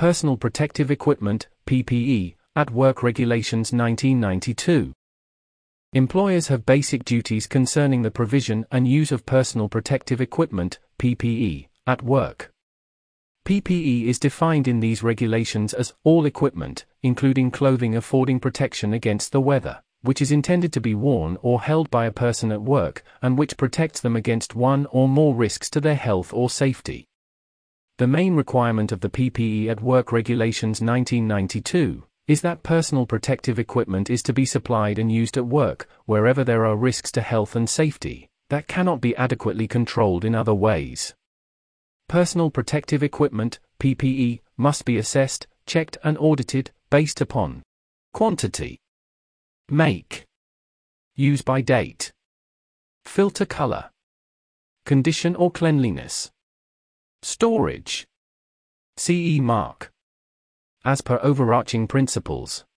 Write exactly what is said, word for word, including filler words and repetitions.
Personal Protective Equipment, P P E, at Work Regulations nineteen ninety-two. Employers have basic duties concerning the provision and use of personal protective equipment, P P E, at work. P P E is defined in these regulations as all equipment, including clothing affording protection against the weather, which is intended to be worn or held by a person at work, and which protects them against one or more risks to their health or safety. The main requirement of the P P E at Work Regulations nineteen ninety-two is that personal protective equipment is to be supplied and used at work, wherever there are risks to health and safety that cannot be adequately controlled in other ways. Personal protective equipment, P P E, must be assessed, checked and audited, based upon quantity, make, use by date, filter color, condition or cleanliness, storage, C E mark, as per overarching principles.